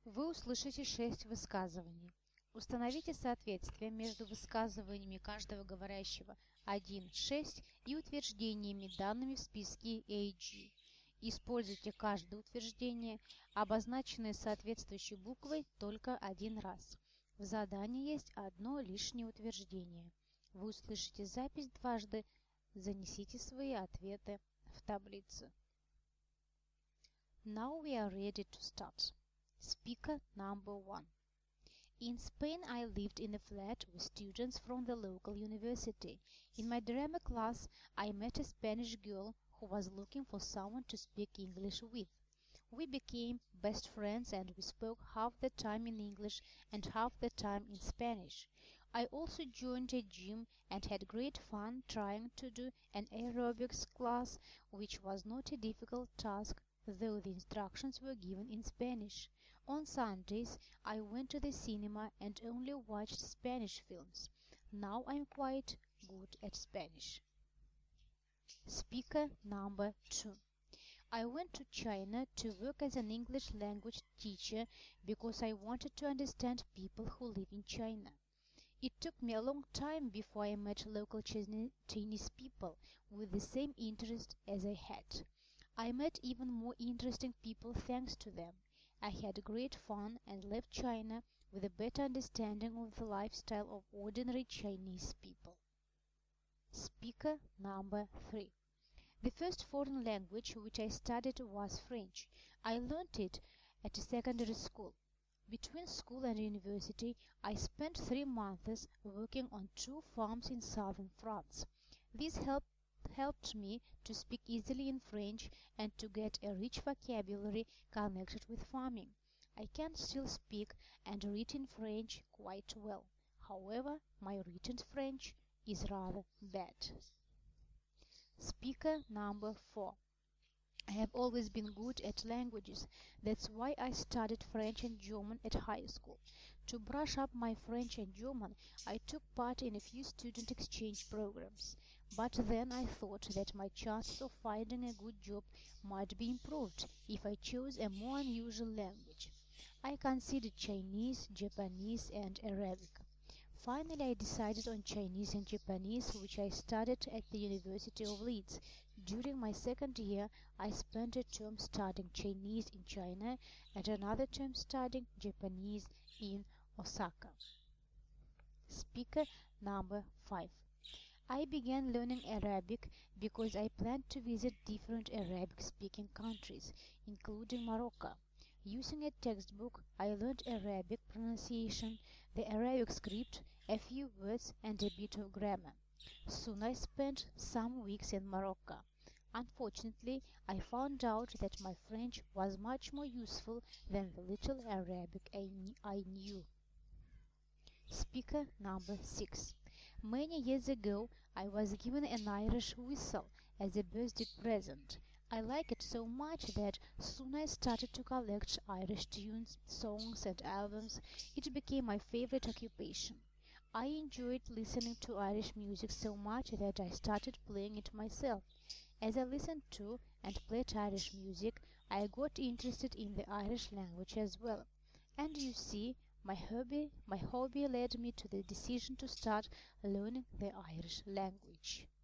Вы услышите 6 высказываний. Установите соответствие между высказываниями каждого говорящего 1-6 и утверждениями, данными в списке AG. Используйте каждое утверждение, обозначенное соответствующей буквой, только один раз. В задании есть одно лишнее утверждение. Вы услышите запись дважды. Занесите свои ответы в таблицу. Now we are ready to start. Speaker number 1. In Spain, I lived in a flat with students from the local university. In my drama class, I met a Spanish girl who was looking for someone to speak English with. We became best friends and we spoke half the time in English and half the time in Spanish. I also joined a gym and had great fun trying to do an aerobics class, which was not a difficult task, though the instructions were given in Spanish. On Sundays, I went to the cinema and only watched Spanish films. Now I'm quite good at Spanish. Speaker number 2. I went to China to work as an English language teacher because I wanted to understand people who live in China. It took me a long time before I met local Chinese people with the same interest as I had. I met even more interesting people thanks to them. I had great fun and left China with a better understanding of the lifestyle of ordinary Chinese people. Speaker number 3. The first foreign language which I studied was French. I learned it at a secondary school. Between school and university, I spent 3 months working on 2 farms in southern France. This helped me to speak easily in French and to get a rich vocabulary connected with farming. I can still speak and read in French quite well. However, my written French is rather bad. Speaker number 4. I have always been good at languages. That's why I studied French and German at high school. To brush up my French and German, I took part in a few student exchange programs. But then I thought that my chances of finding a good job might be improved if I chose a more unusual language. I considered Chinese, Japanese, and Arabic. Finally, I decided on Chinese and Japanese, which I studied at the University of Leeds. During my second year, I spent a term studying Chinese in China and another term studying Japanese in Osaka. Speaker number 5. I began learning Arabic because I planned to visit different Arabic-speaking countries, including Morocco. Using a textbook, I learned Arabic pronunciation, the Arabic script, a few words, and a bit of grammar. Soon I spent some weeks in Morocco. Unfortunately, I found out that my French was much more useful than the little Arabic I knew. Speaker number 6. Many years ago, I was given an Irish whistle as a birthday present. I liked it so much that soon I started to collect Irish tunes, songs, and albums. It became my favorite occupation. I enjoyed listening to Irish music so much that I started playing it myself. As I listened to and played Irish music, I got interested in the Irish language as well. And you see, my hobby led me to the decision to start learning the Irish language.